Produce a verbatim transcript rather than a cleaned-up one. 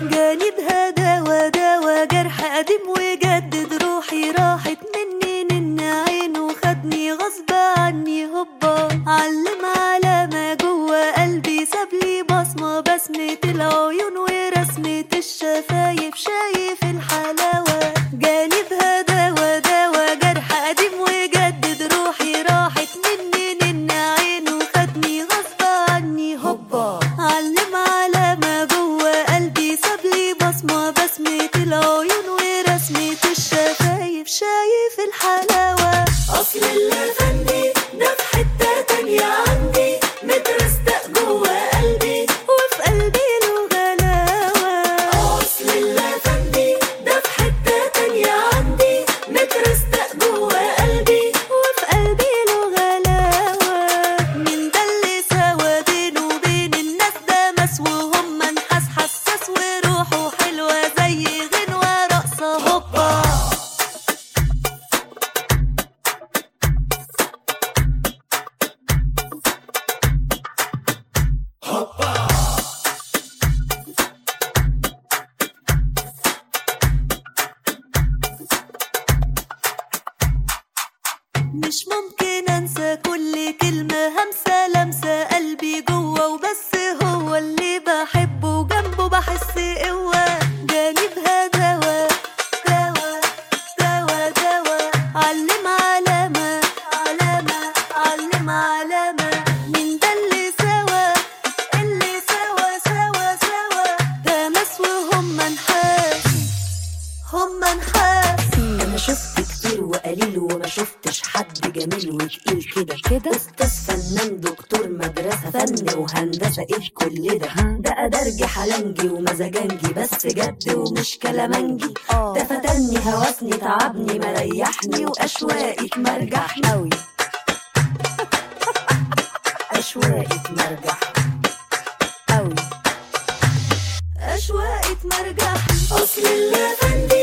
جاني بهداوة داوة جرح قديم وجدد، روحي راحت مني نن عينه خدني غصب عني هوبا. علم علامة جوه قلبي سابلي بصمة، بسمة العيون ورسمة الشفايف شايف الحلاوة. جاني بهداوة داوة جرح قديم وجدد، روحي راحت مني نن عينه خدني غصب عني هوبا. علم علامة جوه قلبي سابلي بصمة، بسمة العيون ورسمة الشفايف شايف الحلاوة. أصل اللافندي ده في حتة تانية عندي، مترستق جوه قلبي وفي قلبي له غلاوة. أصل اللافندي ده في حتة تانية عندي، مترستق جوه قلبي وفي قلبي له غلاوة. من ده اللي سوا بينه وبين الناس ده مسوهم منحاس حساس، وروحه حلوة زي غنوة رقصة هوبا. مش ممكن انسى كل كلمة همسة لمسة قلبي جوه وبس، هو اللي بحبه وجنبه بحس قوة. جاني بهداوة داوة داوة داوة، علم علامة علامة علم علامة. من ده اللي سوا اللي سوا سوا سوا، ده مسوهم منحاس هم منحاس. انا شفت كتير وقليل وما شفتش حد جميل وتقيل كده كده. استاذ فنان دكتور مدرسة فن وهندسة ايه كل ده؟ ده ادرجي حلنجي ومزاجنجي بس جد ومش كلامنجي. ده فتني هوسني تعبني مريحني واشواقي مرجحني اوي. اشواقي مرجح اوي. أشواقي مرجح. اصل اللافندي